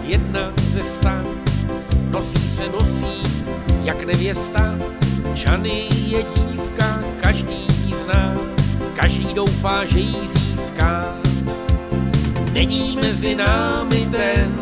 jedna cesta, nosí, jak nevěsta, Čany je dívka, každý ji zná, každý doufá, že ji získá. Není mezi námi ten,